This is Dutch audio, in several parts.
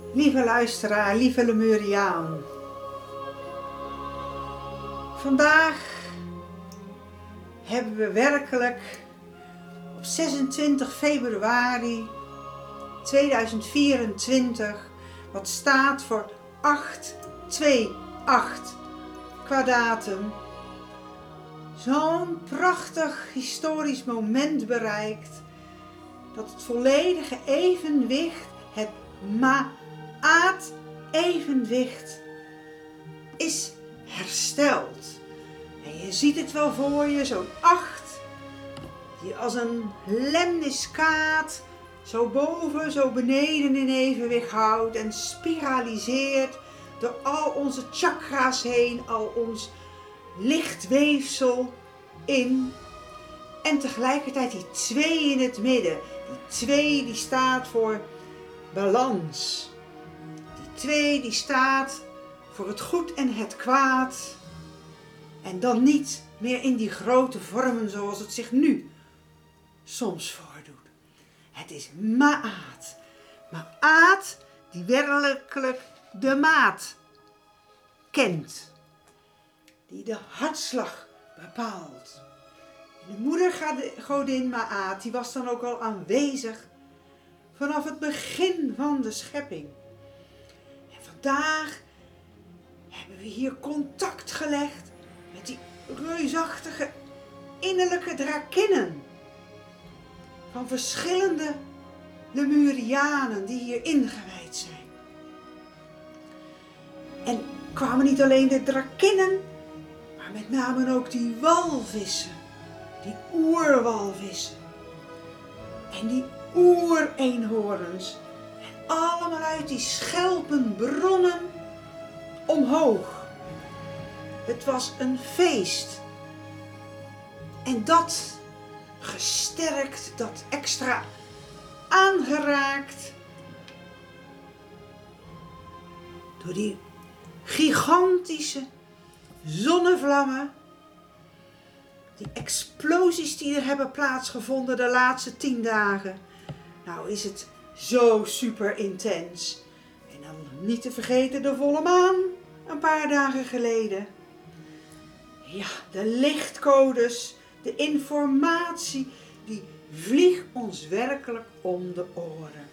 Lieve luisteraar, lieve Lemuriaan. Vandaag hebben we werkelijk op 26 februari 2024, wat staat voor 828 qua datum, zo'n prachtig historisch moment bereikt dat het volledige evenwicht, het Ma'at-evenwicht, is hersteld. En je ziet het wel voor je, zo'n 8, die als een lemniskaat zo boven, zo beneden in evenwicht houdt en spiraliseert door al onze chakra's heen, al ons lichtweefsel in. En tegelijkertijd die 2 in het midden. Die 2 die staat voor balans. Die 2 die staat voor het goed en het kwaad. En dan niet meer in die grote vormen zoals het zich nu soms voordoet. Het is Ma'at. Ma'at die werkelijk de maat kent. Die de hartslag bepaalt. De moedergodin Ma'at die was dan ook al aanwezig vanaf het begin van de schepping. En vandaag hebben we hier contact gelegd met die reusachtige innerlijke drakinnen van verschillende Lemurianen die hier ingewijd zijn. En kwamen niet alleen de drakinnen, maar met name ook die walvissen, die oerwalvissen en die oereenhoorns. En allemaal uit die schelpenbronnen omhoog. Het was een feest. En dat gesterkt, dat extra aangeraakt door die gigantische zonnevlammen. Die explosies die er hebben plaatsgevonden de laatste 10 dagen. Nou is het zo super intens. En dan niet te vergeten de volle maan een paar dagen geleden. Ja, de lichtcodes, de informatie, die vliegt ons werkelijk om de oren.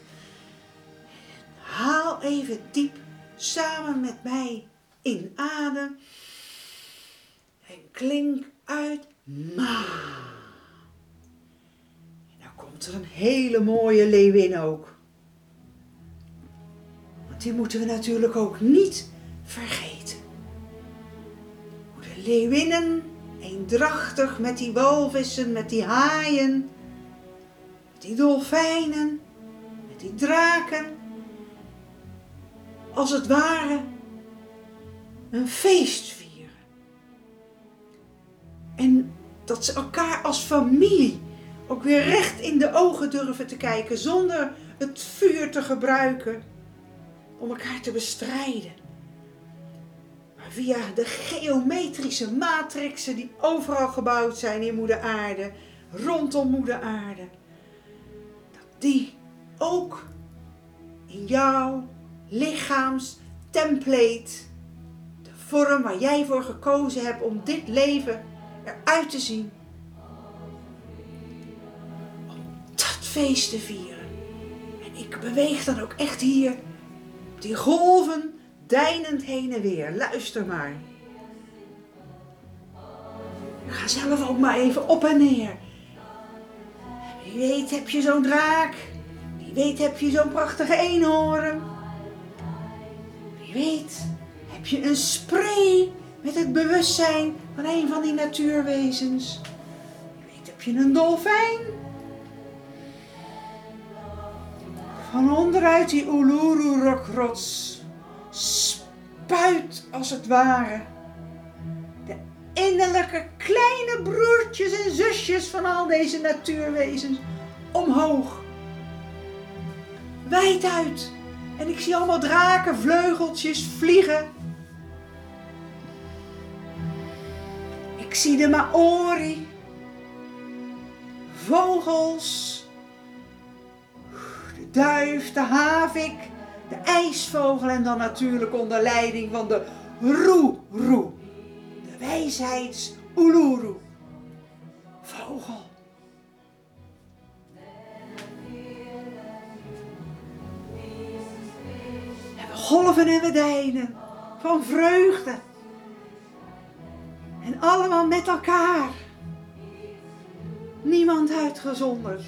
Haal even diep samen met mij in adem. En klink uit Ma. En dan komt er een hele mooie leeuwin ook. Want die moeten we natuurlijk ook niet vergeten. De leeuwinnen, eendrachtig met die walvissen, met die haaien, met die dolfijnen, met die draken. Als het ware een feest vieren. En dat ze elkaar als familie ook weer recht in de ogen durven te kijken zonder het vuur te gebruiken om elkaar te bestrijden. Maar via de geometrische matrixen die overal gebouwd zijn in Moeder Aarde, rondom Moeder Aarde, dat die ook in jouw lichaamstemplate, de vorm waar jij voor gekozen hebt om dit leven eruit te zien, om dat feest te vieren. En ik beweeg dan ook echt hier op die golven deinend heen en weer. Luister maar. Ik ga zelf ook maar even op en neer. Wie weet heb je zo'n draak. Wie weet heb je zo'n prachtige eenhoorn. Wie weet heb je een spray met het bewustzijn van een van die natuurwezens. Wie weet heb je een dolfijn. Van onderuit die Uluru-rockrots spuit als het ware de innerlijke kleine broertjes en zusjes van al deze natuurwezens omhoog. Wijd uit. En ik zie allemaal draken, vleugeltjes vliegen. Ik zie de Maori, vogels, de duif, de havik, de ijsvogel en dan natuurlijk onder leiding van de Roeroe, de wijsheidsoeloeroe, vogel. En we golven en we deinen van vreugde. En allemaal met elkaar. Niemand uitgezonderd.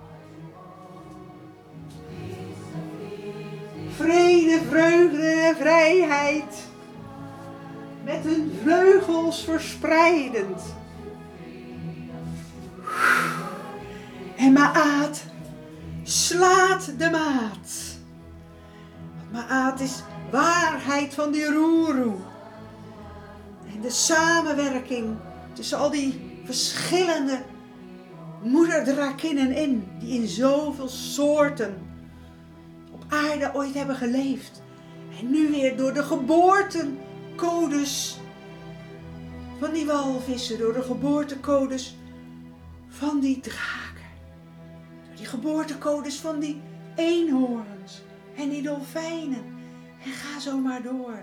Vrede, vreugde en vrijheid. Met hun vleugels verspreidend. En Ma'at slaat de maat. Want Ma'at is waarheid van die Roeroe. En de samenwerking tussen al die verschillende moederdrakinnen in. Die in zoveel soorten op aarde ooit hebben geleefd. En nu weer door de geboortecodes van die walvissen. Door de geboortecodes van die draken. Door die geboortecodes van die eenhoorns. En die dolfijnen. En ga zo maar door.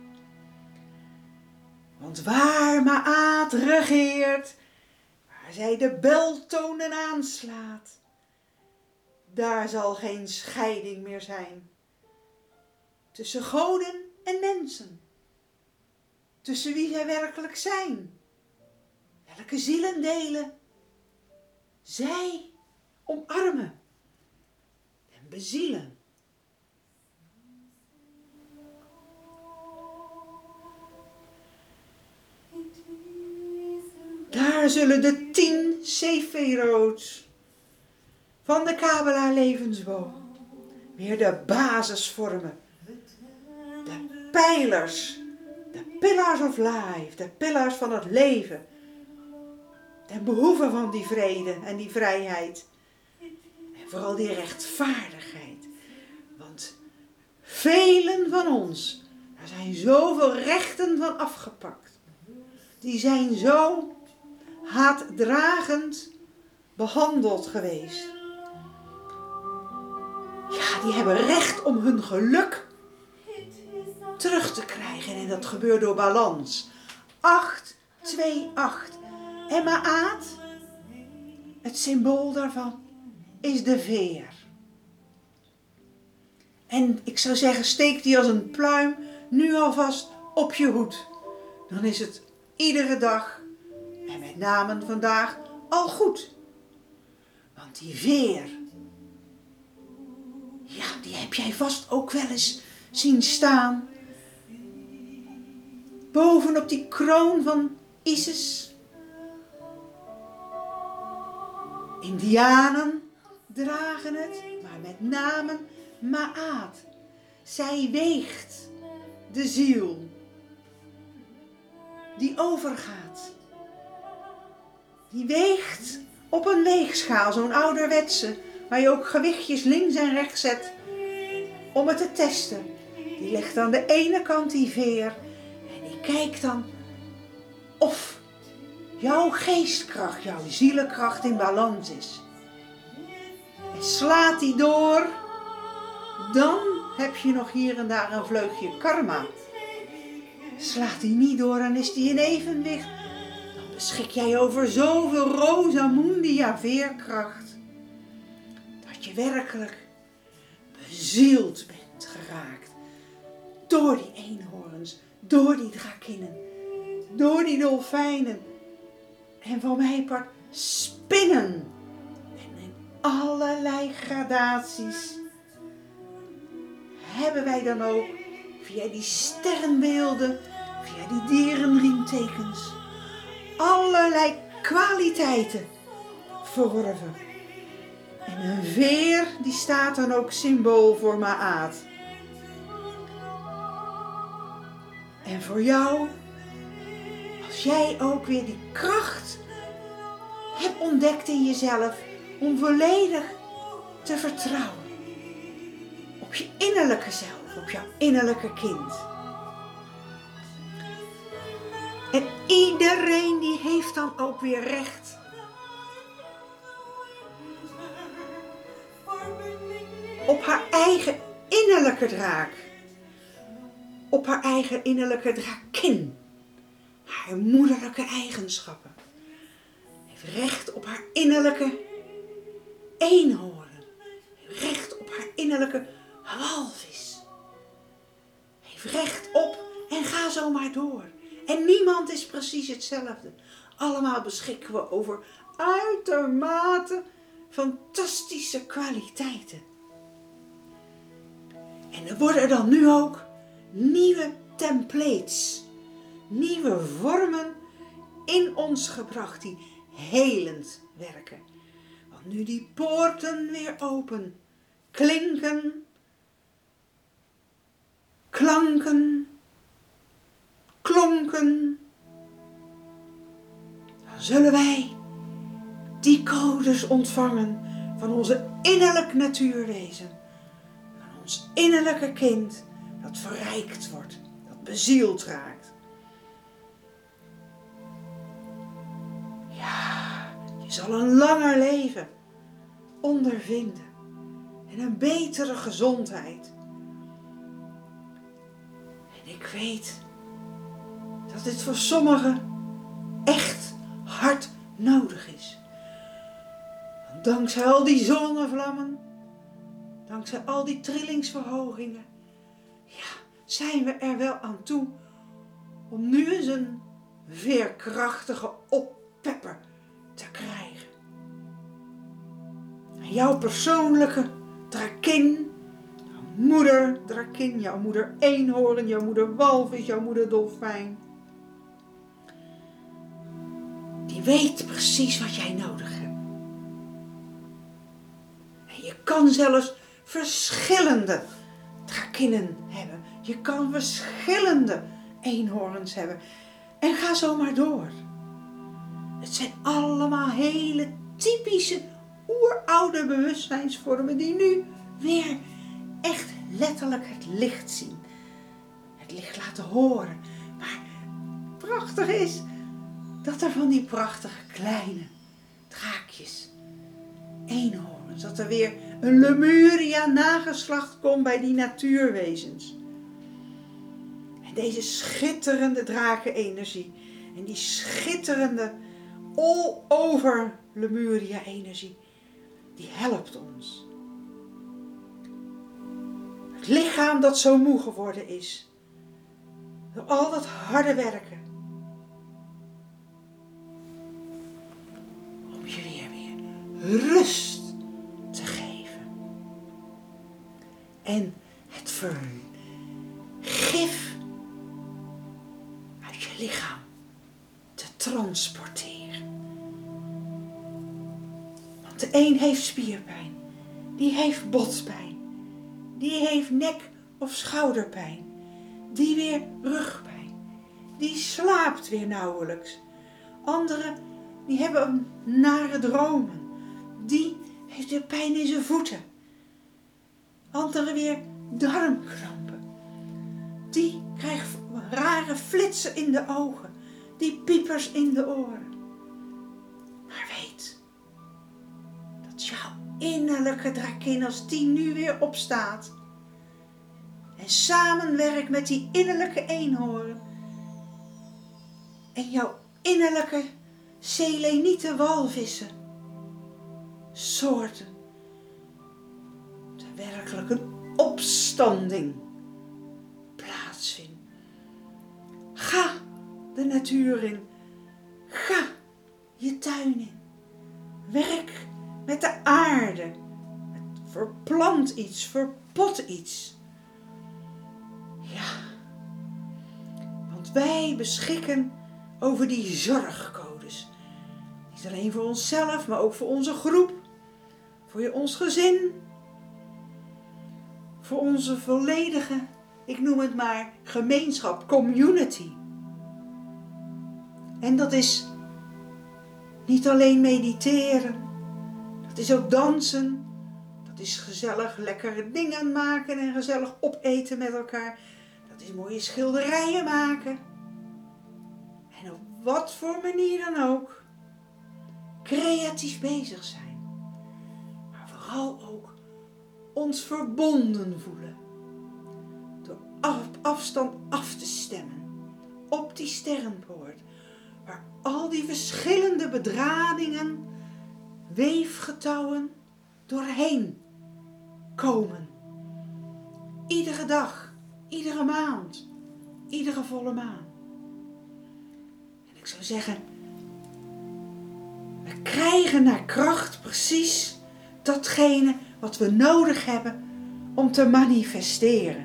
Want waar Ma'at regeert, waar zij de beltonen aanslaat, daar zal geen scheiding meer zijn. Tussen goden en mensen. Tussen wie zij werkelijk zijn. Welke zielendelen zij omarmen en bezielen. Daar zullen de 10 Sefiroot van de Kabbalah levensboom weer de basis vormen. De pijlers, de pillars of life, de pillars van het leven. Ten behoeve van die vrede en die vrijheid. En vooral die rechtvaardigheid. Want velen van ons, daar zijn zoveel rechten van afgepakt. Die zijn zo haatdragend behandeld geweest. Ja, die hebben recht om hun geluk terug te krijgen. En dat gebeurt door balans. 8, 2, 8. En Ma'at, het symbool daarvan, is de veer. En ik zou zeggen, steek die als een pluim nu alvast op je hoed. Dan is het iedere dag, en met name vandaag, al goed. Want die veer, ja, die heb jij vast ook wel eens zien staan. Bovenop die kroon van Isis. Indianen dragen het, maar met name Ma'at. Zij weegt de ziel die overgaat. Die weegt op een weegschaal, zo'n ouderwetse, waar je ook gewichtjes links en rechts zet om het te testen. Die legt aan de ene kant die veer en die kijkt dan of jouw geestkracht, jouw zielenkracht in balans is. En slaat die door, dan heb je nog hier en daar een vleugje karma. Slaat die niet door en is die in evenwicht, dan beschik jij over zoveel Rosamundia veerkracht, dat je werkelijk bezield bent geraakt. Door die eenhoorns, door die drakinnen, door die dolfijnen. En van mijn part spinnen. En in allerlei gradaties hebben wij dan ook via die sterrenbeelden, via die dierenriemtekens, allerlei kwaliteiten verworven. En een veer die staat dan ook symbool voor Ma'at. En voor jou, als jij ook weer die kracht hebt ontdekt in jezelf om volledig te vertrouwen op je innerlijke zelf, op jouw innerlijke kind. En iedereen die heeft dan ook weer recht op haar eigen innerlijke draak. Op haar eigen innerlijke drakin. Haar moederlijke eigenschappen. Heeft recht op haar innerlijke eenhoorn. Heeft recht op haar innerlijke walvis. Heeft recht op en ga zo maar door. En niemand is precies hetzelfde. Allemaal beschikken we over uitermate fantastische kwaliteiten. En er worden dan nu ook nieuwe templates, nieuwe vormen in ons gebracht die helend werken. Want nu die poorten weer open, klinken, klanken, klonken, dan zullen wij die codes ontvangen van onze innerlijk natuurwezen, van ons innerlijke kind dat verrijkt wordt, dat bezield raakt. Ja, je zal een langer leven ondervinden en een betere gezondheid. En ik weet dat dit voor sommigen echt hard nodig is. Want dankzij al die zonnevlammen, dankzij al die trillingsverhogingen, ja, zijn we er wel aan toe om nu eens een veerkrachtige oppepper te krijgen. En jouw persoonlijke drakin, jouw moeder drakin, jouw moeder eenhoorn, jouw moeder walvis, jouw moeder dolfijn, die weet precies wat jij nodig hebt. En je kan zelfs verschillende drakinnen hebben. Je kan verschillende eenhoorns hebben. En ga zo maar door. Het zijn allemaal hele typische oeroude bewustzijnsvormen die nu weer echt letterlijk het licht zien. Het licht laten horen. Maar prachtig is dat er van die prachtige kleine draakjes, eenhoorns, dat er weer een Lemuria nageslacht komt bij die natuurwezens. En deze schitterende drakenenergie en die schitterende all over Lemuria energie, die helpt ons. Het lichaam dat zo moe geworden is, door al dat harde werken, om je weer rust te geven. En het vergif uit je lichaam te transporteren. Want de een heeft spierpijn, die heeft botpijn, die heeft nek- of schouderpijn, die weer rugpijn, die slaapt weer nauwelijks. Anderen die hebben nare dromen, die heeft weer pijn in zijn voeten. Anderen weer darmkrampen, die krijgen rare flitsen in de ogen, die piepers in de oren. Maar weet dat jouw innerlijke drakin, als die nu weer opstaat en samenwerkt met die innerlijke eenhoorn en jouw innerlijke selenieten walvissen soorten, er werkelijk een opstanding plaatsvindt. Ga de natuur in. Ga je tuin in. Werk met de aarde. Verplant iets, verpot iets. Ja, want wij beschikken over die zorgcodes. Niet alleen voor onszelf, maar ook voor onze groep. Voor ons gezin. Voor onze volledige, ik noem het maar, gemeenschap, community. En dat is niet alleen mediteren. Dat is ook dansen. Dat is gezellig lekkere dingen maken en gezellig opeten met elkaar. Dat is mooie schilderijen maken. En op wat voor manier dan ook. Creatief bezig zijn. Maar vooral ook ons verbonden voelen afstand af te stemmen op die sterrenpoort, waar al die verschillende bedradingen, weefgetouwen doorheen komen. Iedere dag, iedere maand, iedere volle maan. En ik zou zeggen, we krijgen naar kracht precies datgene wat we nodig hebben om te manifesteren.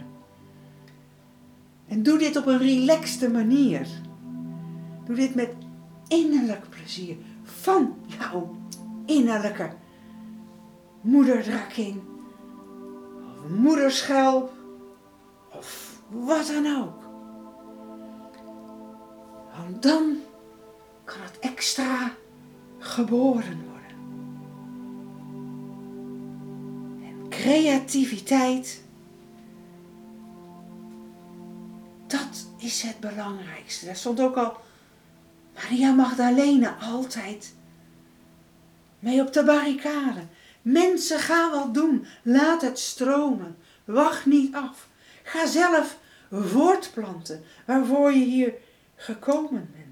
En doe dit op een relaxte manier. Doe dit met innerlijk plezier van jouw innerlijke moederdrakin of moederschelp of wat dan ook. Want dan kan het extra geboren worden. En creativiteit, dat is het belangrijkste. Daar stond ook al Maria Magdalena altijd mee op de barricade. Mensen, ga wat doen. Laat het stromen. Wacht niet af. Ga zelf voortplanten waarvoor je hier gekomen bent.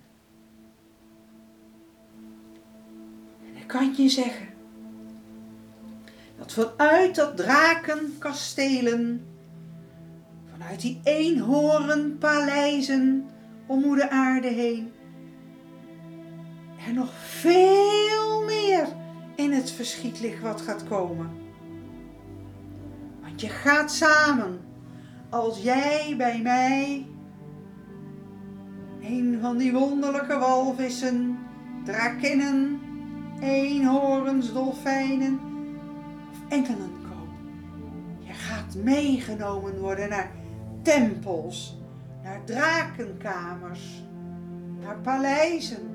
En ik kan je zeggen dat vanuit dat drakenkastelen, vanuit die eenhoornpaleizen om moeder aarde heen, er nog veel meer in het verschiet ligt wat gaat komen. Want je gaat samen, als jij bij mij een van die wonderlijke walvissen, drakinnen, eenhoorns, dolfijnen of engelen komen. Je gaat meegenomen worden naar tempels, naar drakenkamers, naar paleizen.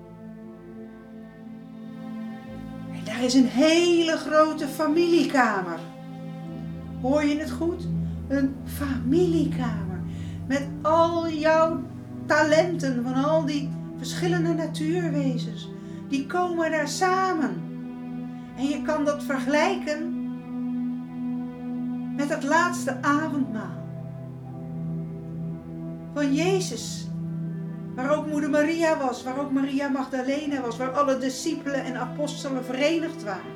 En daar is een hele grote familiekamer. Hoor je het goed? Een familiekamer. Met al jouw talenten van al die verschillende natuurwezens. Die komen daar samen. En je kan dat vergelijken met het laatste avondmaal van Jezus. Waar ook moeder Maria was, waar ook Maria Magdalena was, waar alle discipelen en apostelen verenigd waren.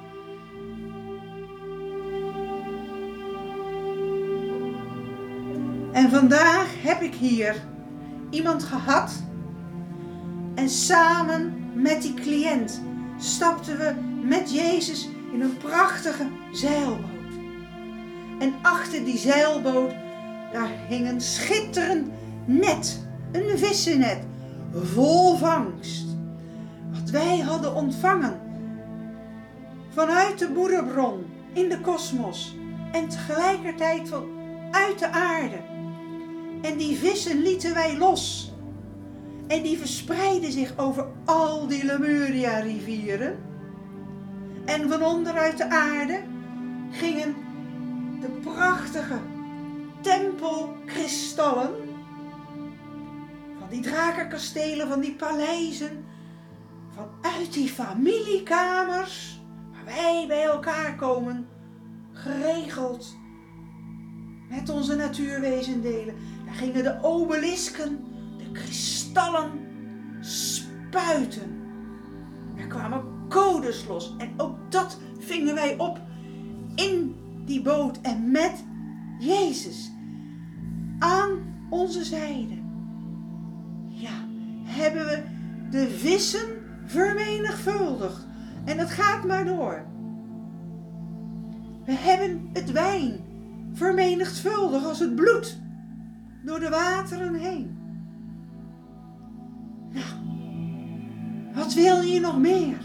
En vandaag heb ik hier iemand gehad en samen met die cliënt stapten we met Jezus in een prachtige zeilboot. En achter die zeilboot, daar hing een schitterend net, een vissennet, vol vangst. Wat wij hadden ontvangen vanuit de moederbron in de kosmos en tegelijkertijd vanuit de aarde. En die vissen lieten wij los. En die verspreidden zich over al die Lemuria-rivieren. En van onderuit de aarde gingen de prachtige tempelkristallen van die drakenkastelen, van die paleizen, vanuit die familiekamers waar wij bij elkaar komen, geregeld met onze natuurwezen delen. Daar gingen de obelisken, de kristallen spuiten. Er kwamen codes los en ook dat vingen wij op in die boot en met Jezus aan onze zijde. Ja, hebben we de vissen vermenigvuldigd en het gaat maar door. We hebben het wijn vermenigvuldigd als het bloed door de wateren heen. Nou, wat wil je nog meer?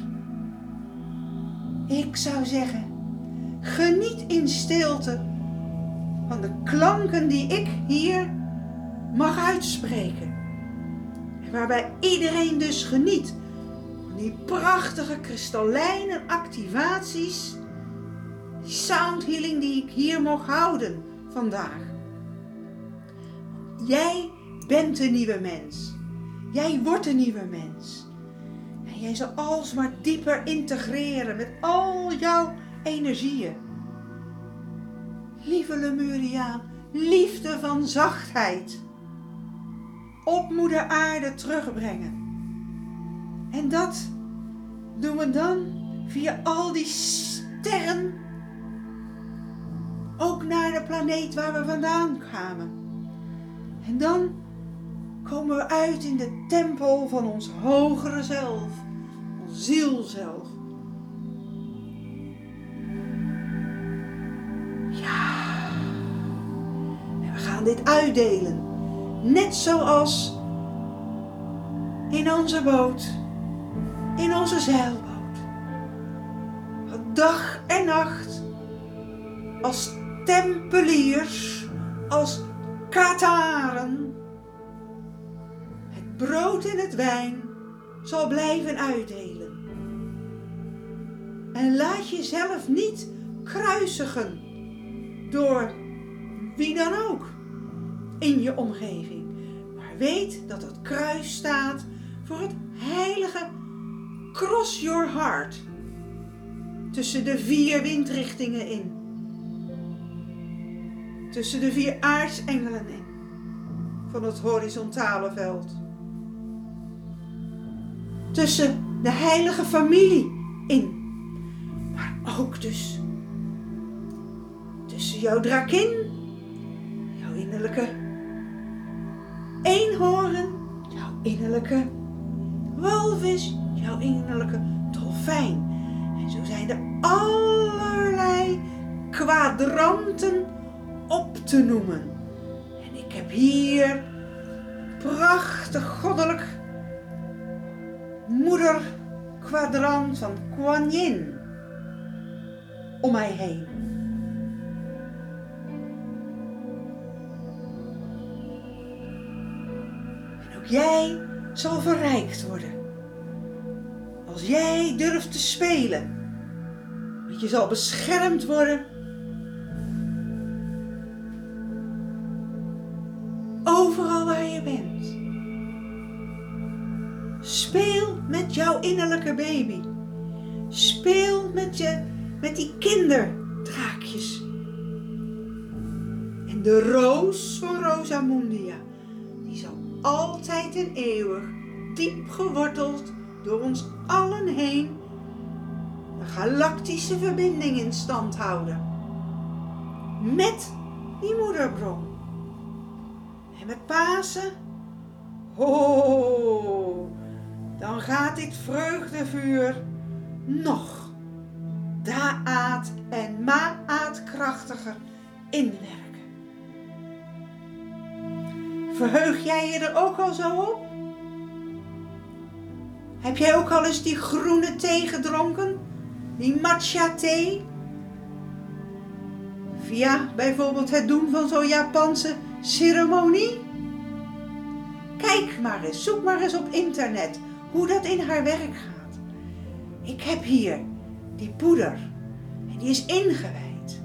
Ik zou zeggen, geniet in stilte van de klanken die ik hier mag uitspreken. En waarbij iedereen dus geniet van die prachtige kristallijne activaties, die sound healing die ik hier mag houden vandaag. Jij bent een nieuwe mens. Jij wordt een nieuwe mens. En jij zal alsmaar dieper integreren met al jouw energieën. Lieve Lemuriaan, liefde van zachtheid op moeder aarde terugbrengen. En dat doen we dan via al die sterren ook naar de planeet waar we vandaan kwamen. En dan komen we uit in de tempel van ons hogere zelf, ons ziel zelf. Ja, en we gaan dit uitdelen, net zoals in onze boot, in onze zeilboot. Dag en nacht, als tempeliers, als kataren, het brood en het wijn zal blijven uitdelen. En laat jezelf niet kruisigen door wie dan ook in je omgeving. Maar weet dat het kruis staat voor het heilige cross your heart. Tussen de 4 windrichtingen in. Tussen de 4 aartsengelen in. Van het horizontale veld. Tussen de heilige familie in. Maar ook dus tussen jouw drakin, jouw innerlijke eenhoorn, jouw innerlijke walvis, jouw innerlijke dolfijn. En zo zijn er allerlei kwadranten op te noemen. En ik heb hier prachtig goddelijk moederkwadrant van Kuan Yin om mij heen. En ook jij zal verrijkt worden. Als jij durft te spelen. Want je zal beschermd worden. Overal waar je bent. Speel met jouw innerlijke baby. Speel met die kinderdraakjes. En de roos van Rosamundia, die zal altijd en eeuwig diep geworteld door ons allen heen een galactische verbinding in stand houden. Met die moederbron. En met Pasen, dan gaat dit vreugdevuur nog daad en maat krachtiger inwerken. Verheug jij je er ook al zo op? Heb jij ook al eens die groene thee gedronken? Die matcha thee? Via bijvoorbeeld het doen van zo'n Japanse ceremonie? Kijk maar eens, zoek maar eens op internet hoe dat in haar werk gaat. Ik heb hier die poeder en die is ingewijd.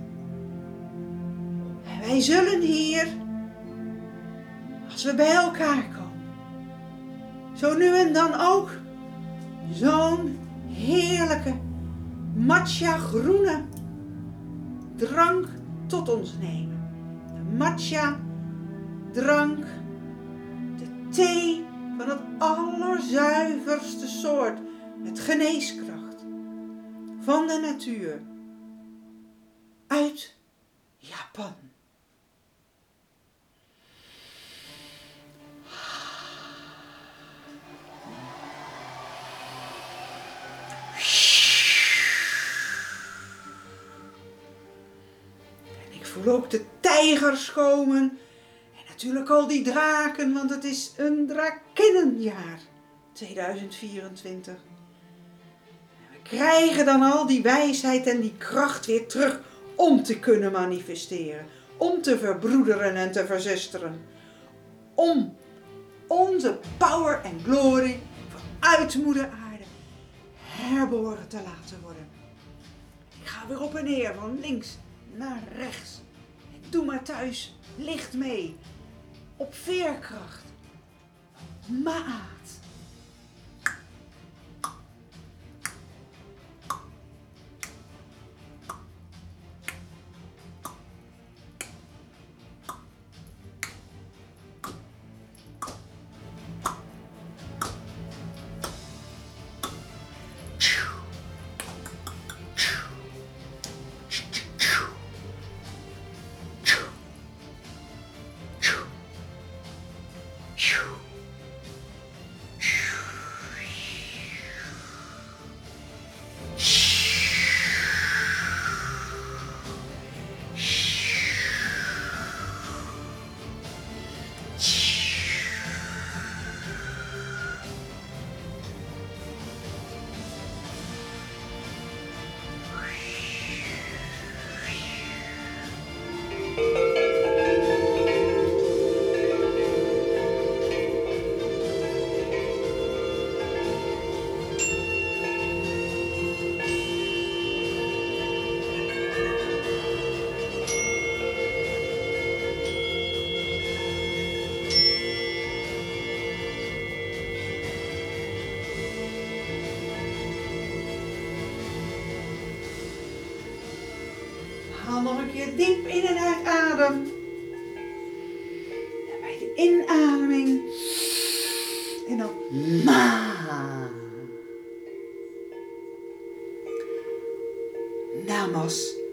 En wij zullen hier, als we bij elkaar komen, zo nu en dan ook zo'n heerlijke matcha groene drank tot ons nemen. De matcha drank, de thee van het allerzuiverste soort met geneeskracht van de natuur uit Japan. Ik voel ook de tijgers komen. En natuurlijk al die draken, want het is een drakinnenjaar 2024. En we krijgen dan al die wijsheid en die kracht weer terug om te kunnen manifesteren. Om te verbroederen en te verzusteren. Om onze power en glory vanuit moeder aarde herboren te laten worden. Ik ga weer op en neer, van links naar rechts. Doe maar thuis licht mee. Op veerkracht. Maat. Haal nog een keer diep in en uit adem. En bij de inademing. En dan ma. Namas.